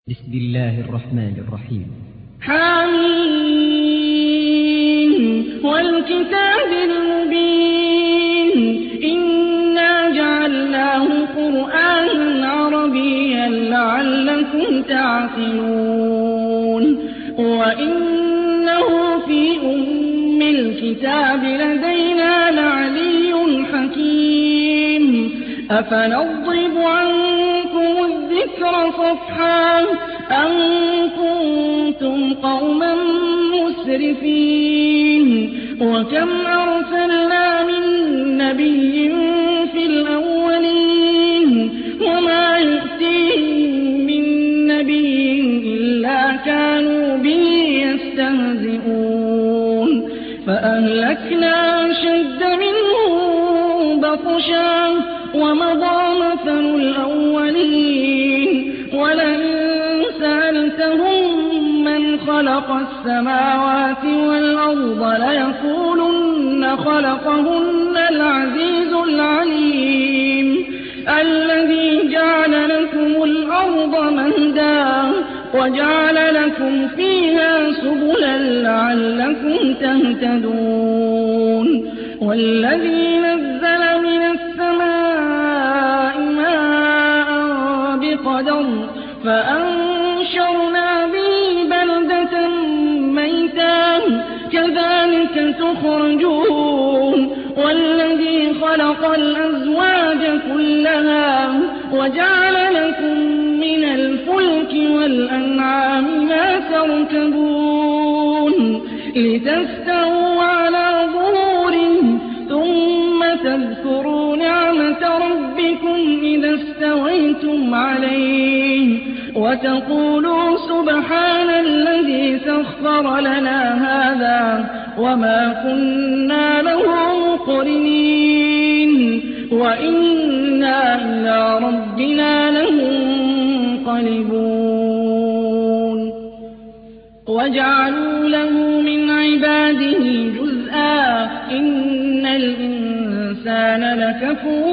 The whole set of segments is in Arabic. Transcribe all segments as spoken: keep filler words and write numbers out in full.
بسم الله الرحمن الرحيم. حميم والكتاب المبين إنا جعلناه قرآنا عربيا لعلكم تعقلون وإنه في أم الكتاب لدينا لعلي حكيم أفنضرب عنكم الذكر صفحا أن كنتم قوما مسرفين وكم أرسلنا من نبي في الأولين وما يؤتيهم من نبي إلا كانوا به يستهزئون فأهلكنا أشد منهم بطشا ومضى مثل الأولين ولئن سألتهم من خلق السماوات والأرض ليقولن خلقهن العزيز العليم الذي جعل لكم الأرض مهدا وجعل لكم فيها سبلا لعلكم تهتدون والذي نزل من السماء ماء بقدر فأنشرنا به بلدة ميتا كذلك تخرجون والذي خلق الأزواج كلها وجعل لكم من الفلك والأنعام ما تركبون لتستووا على ظهوره ثم تذكروا نعمة ربكم إذا استويتم عليه وتقولوا سبحان الذي سخر لنا هذا وما كنا له مقرنين وإنا إلى ربنا لمنقلبون وجعلوا له من عباده جزءا إن الإنسان لكفور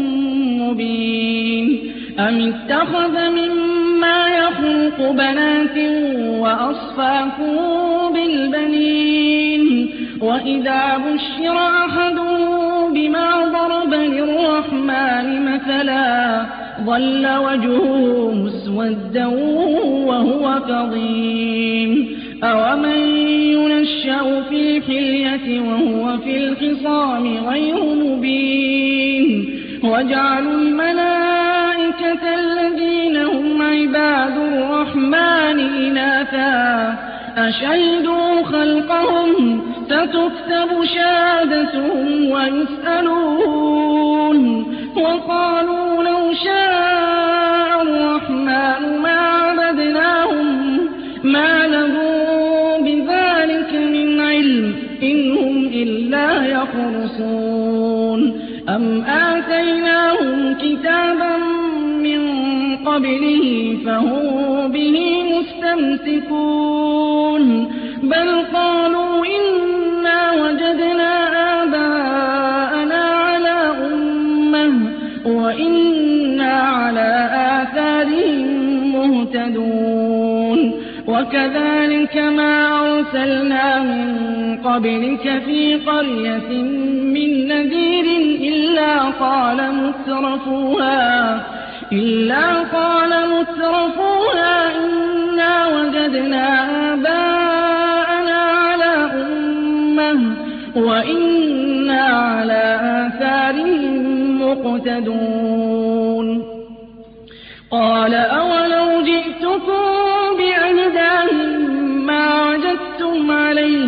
مبين أم اتخذ مما يخلق بنات وأصفاكم بالبنين وإذا بشر أحدهم بما ضرب للرحمن مثلا ظل وجهه مسودا وهو كظيم أومن ينشأ في الحلية وهو في الخصام غير مبين وجعلوا الملائكة الذين هم عباد الرحمن إناثا أشهدوا خلقهم ستكتب شهادتهم ويسألون وقالوا لو شاء الرحمن ما عبدناهم ما لهم بذلك من علم إن هم إلا يخرصون أم آتيناهم كتابا من قبله فهم به مستمسكون بل قالوا إنا وجدنا آباءنا على أمة وإنا على آثارهم مهتدون وكذلك ما أرسلنا من قبلك في قرية من نذير إلا قال مترفوها إلا قال مترفوها إنا وجدنا آباءنا على أمة وإنا على آثارهم مقتدون قال أولو جئتكم بأهدى مما وجدتم عليه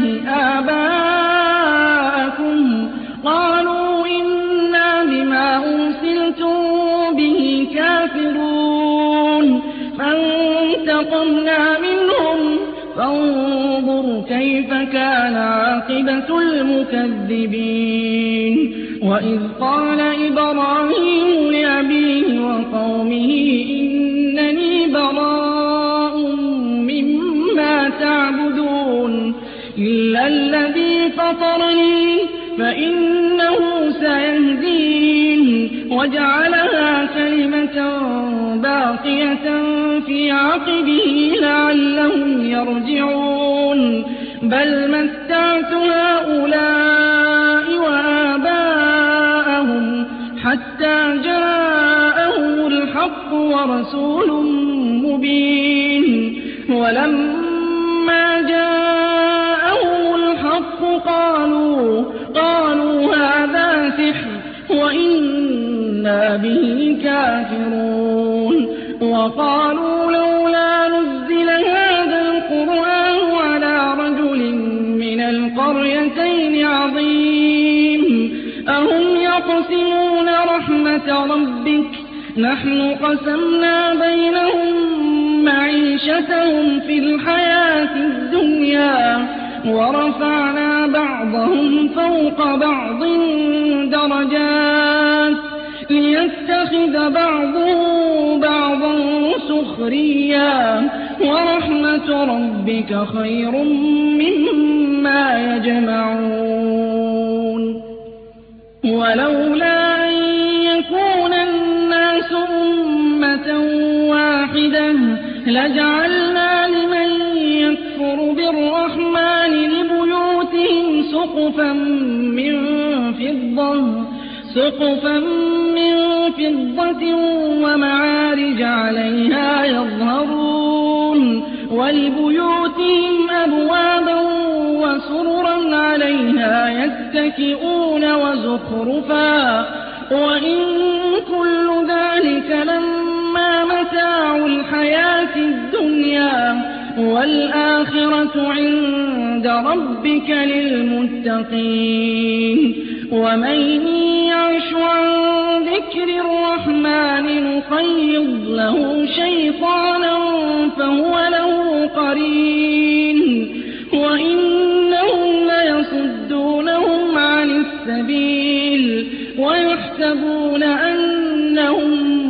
آباءكم قالوا إنا بما أرسلتم به كافرون فانتقمنا منهم فانظر كيف كان عاقبة المكذبين وإذ قال إبراهيم لأبيه وقومه إنني براء مما تعبدون إلا الذي فطرني فإنه سيهدين وجعلها كلمة باقية في عقبه لعلهم يرجعون بل متعت هؤلاء وآباءهم حتى جاءهم الحق ورسول مبين ولما جاءهم الحق قالوا قالوا هذا سحر وإنا به كافرون وقالوا لولا نزل هذا القرآن على رجل من القريتين عظيم أهم يقسمون رحمة ربك نحن قسمنا بينهم معيشتهم في الحياة الدنيا ورفعنا بعضهم فوق بعض درجات ليتخذ بعضهم بعضا سخريا ورحمة ربك خير مما يجمعون ولولا أن يكون الناس أمة واحدة لجعلنا لمن يكفر بالرحمن لبيوتهم سقفا من فضة سقفا من فضة ومعارج عليها يظهرون ولبيوتهم أبوابا وسررا عليها يتكئون وزخرفا وإن كل ذلك لما متاع الحياة الدنيا والآخرة عند ربك للمتقين ومن يعش عن ذكر الرحمن نقيض له شيطانا فهو له قرين وإنهم ليصدونهم عن السبيل ويحسبون أنهم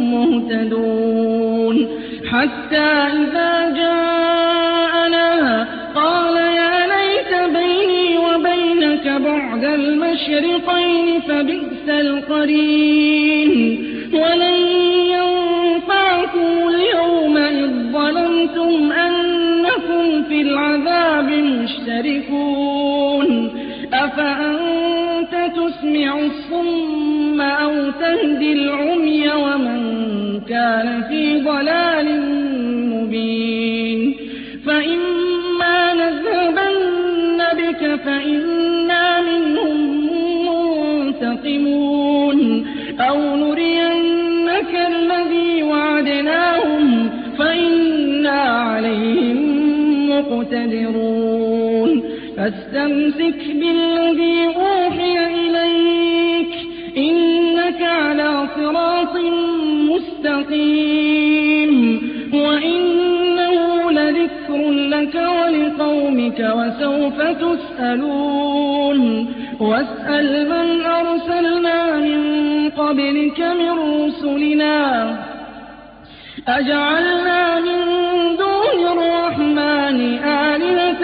مهتدون حتى إذا جاءنا قال يا ليت بيني وبينك بعد المشرقين فبئس القرين ولن ينفعكم اليوم إذ ظلمتم أنكم في العذاب مشتركون أفأنت تسمع الصم أو تهدي العمي ومن كان في ضلال مبين فإما نذهبن بك فإنا منهم منتقمون أو نرينك الذي وعدناهم فإنا عليهم مقتدرون فاستمسك بالذي أوحي إليك إنك على صراط مستقيم وإنه لذكر لك ولقومك وسوف تسألون واسأل من أرسلنا من قبلك من رسلنا أجعلنا من دون الرحمن آلهة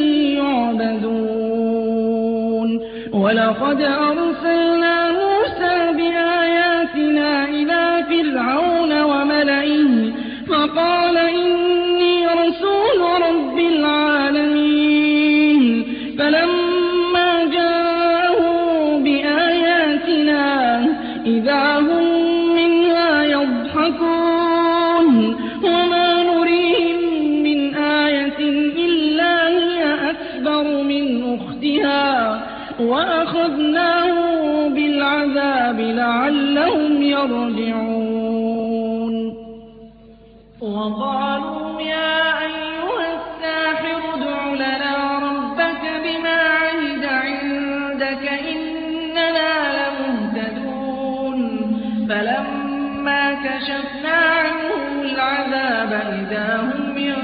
يعبدون ولقد أرسلنا موسى بآياتنا إلى فرعون وملئه فقال إني رسول رب العالمين فلما جاءوا بآياتنا إذا هم منها يضحكون وما نريهم من آية إلا هي أكبر من أختها وأخذناهم بالعذاب لعلهم يرجعون وقالوا يا أيها الساحر ادع لنا ربك بما عهد عندك إننا لمهتدون فلما كشفنا عنهم العذاب إذا هم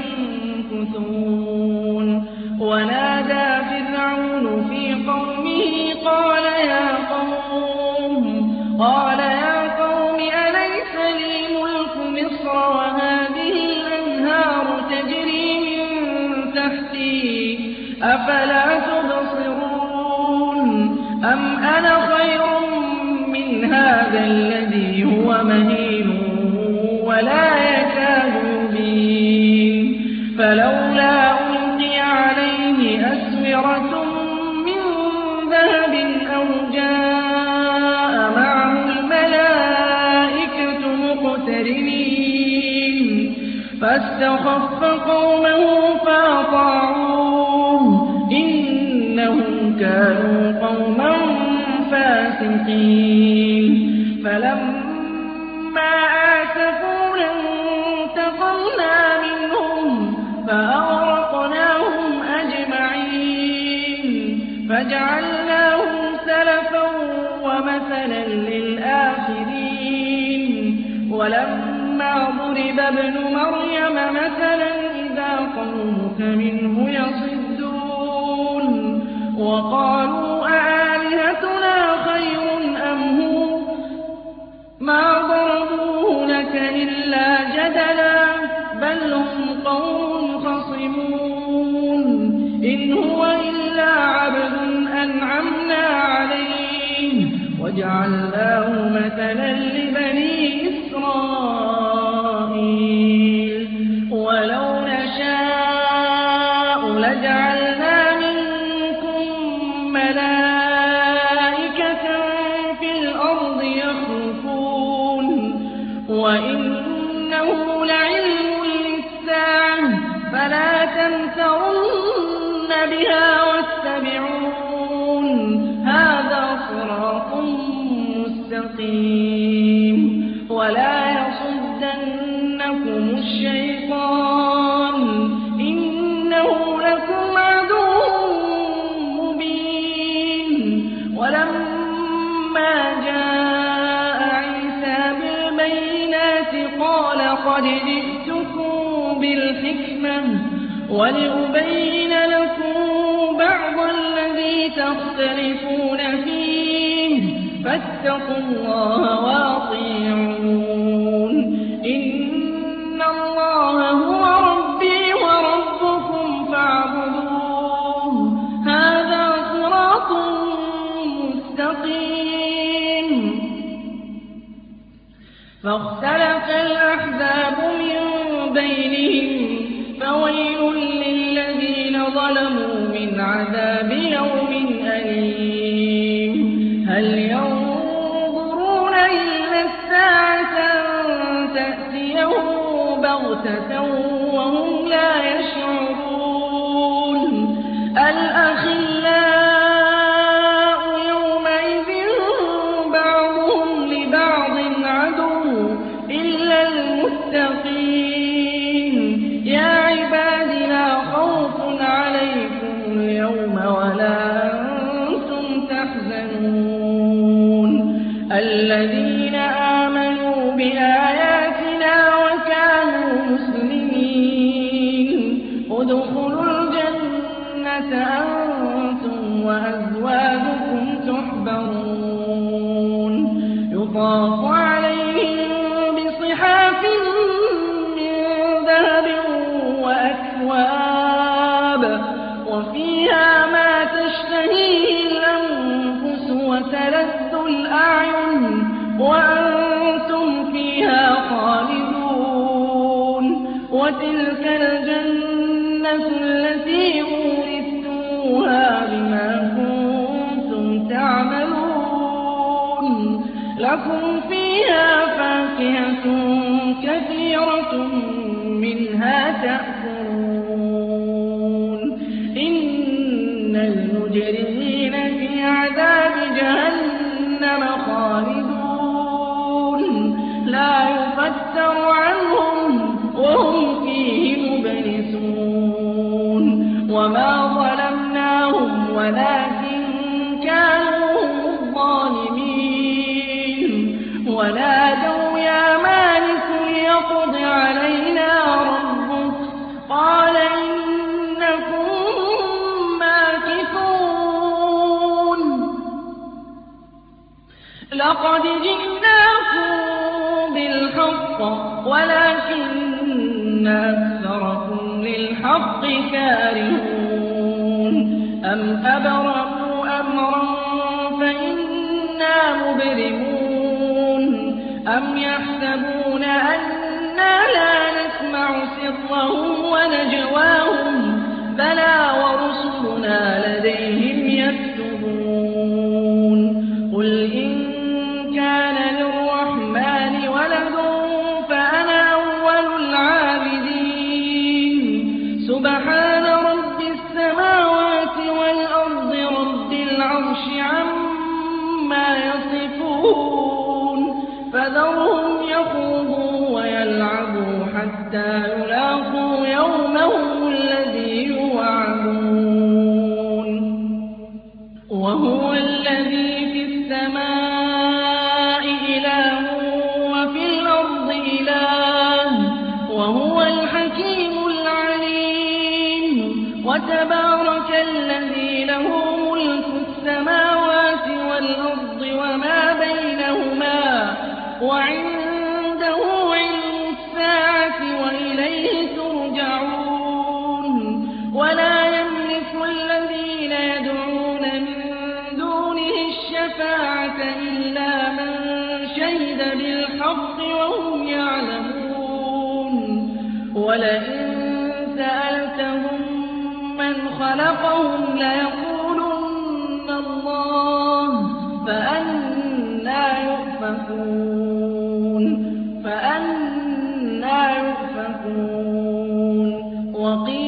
ينكثون ونادى فرعون في قومه قال يا قوم قال يا قوم أليس لي ملك مصر وهذه الأنهار تجري من تحتي أفلا تبصرون أم أنا خير من هذا الذي هو مهين ولا يكاد يبين فلولا ألقي عليه أسورة من ذهب أو جاء معه الملائكة مقترنين فاستخف قومه فأطاعوه إنهم كانوا قوما فاسقين فلما آسفونا انتقمنا منهم فأغرقناهم أجمعين فجعلناهم سلفا ومثلا للآخرين ولما ضرب ابن مريم مثلا إذا قومك منه يصدون وقالوا أآلهتنا خير أم هو ما ضربوه لك إلا جدلا بل هم قوم خصمون إن هو إلا عبد أنعمنا عليه وجعلناه مثلا لبني إسرائيل ولو نشاء لجعلنا منكم ملائكة في الأرض يخلفون وإنه لعلم للساعة فلا تمترن بها واتبعون هذا صراط مستقيم ولا يصدنكم الشيطان إنه لكم عدو مبين ولما جاء عيسى بالبينات قال قد جئتكم بالحكمة ولأبين لكم بعض الذي تختلفون فيه فاتقوا الله وأطيعون إن الله هو ربي وربكم فاعبدوه هذا صراط مستقيم فاختلف الأحزاب من بينهم فويل للذين ظلموا من عذاب يوم أليم هل ينظرون إلا الساعة أن تأتيهم بغتة وهم لا يشعرون الأخلاء يومئذ بعضهم لبعض عدو إلا المتقين يا عباد لا خوف عليكم اليوم ولا أنتم تحزنون الذين آمنوا بآياتنا وكانوا مسلمين ادخلوا الجنة أنتم وأزواجكم تحبرون يطاف عليهم بصحاف من ذهب وأكواب وفيها ما تشتهيه الأنفس وتلذ الأعين وأنتم فيها خالدون وتلك الجنة التي أورثتموها بما كنتم تعملون لكم فيها فاكهة كثيرة منها تأكلون إن المجرمين في عذاب جهنم خالدون لا يفتر عنهم وهم فيه مبلسون وما ظلمناهم ولكن كانوا هم الظالمين ونادوا يا مالك ليقض علينا ربك قال إنكم ماكثون لقد جئناكم بالحق ولكن أكثركم للحق كارهون أم أبرموا أمرا فإنا مبرمون أم يحسبون أنا لا نسمع سرهم ونجواهم فذرهم يخوضوا ويلعبوا حتى يلاقوا يومهم الذي يوعدون وهو الذي في السماء إله وفي الأرض إله وهو الحكيم العليم وتبارك الذي له ملك السماوات والأرض وما بينهما وعنده علم الساعة وإليه ترجعون ولا يملك الذين يدعون من دونه الشفاعة إلا من شهد بالحق وهم يعلمون ولئن سألتهم من خلقهم ليقولن الله فأنى يؤفكون فأنى يؤفكون وقيل